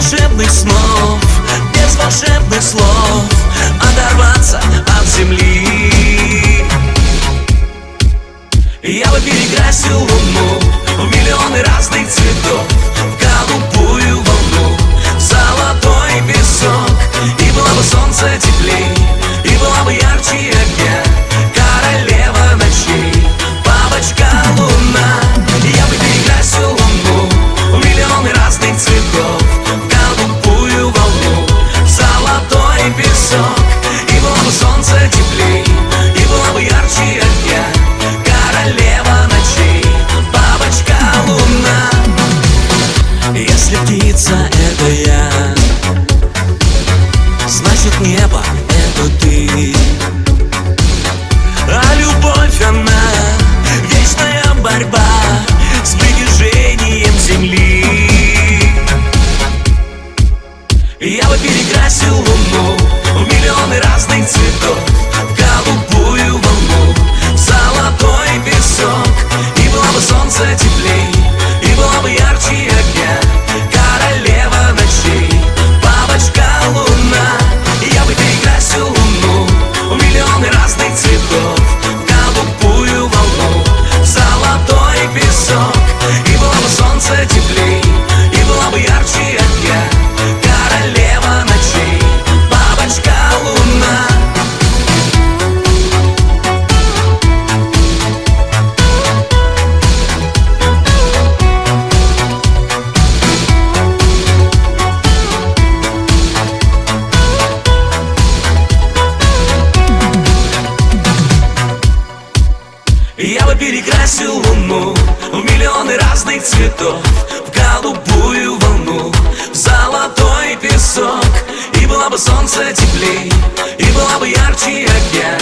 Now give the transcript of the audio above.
волшебных снов, без волшебных слов оторваться от земли. Я бы перекрасил луну в миллионы разных цветов, в голубую волну, в золотой песок. И было бы солнце теплей, и была бы ярче огня, королева ночей, бабочка луна. Я бы перекрасил луну в миллионы разных цветов, в голубую волну, в золотой песок. И было бы солнце теплей, и была бы ярче огня, королева ночей, бабочка луна. Если птица — это я, значит небо — это ты. А любовь, она вечная борьба с притяжением земли. Я бы перекрасил луну в миллионы разных цветов, в голубую волну, в золотой песок. И было бы солнце теплей, и была бы ярче огня, королева ночей, бабочка луна. Я бы перекрасил луну в миллионы разных цветов, в голубую волну, в золотой песок. И было бы солнце теплей, и была бы ярче огня, королева ночей, бабочка луна. Я бы перекрасил луну в миллионы разных цветов, в голубую волну, в золотой песок. И было бы солнце теплей, и была бы ярче огня,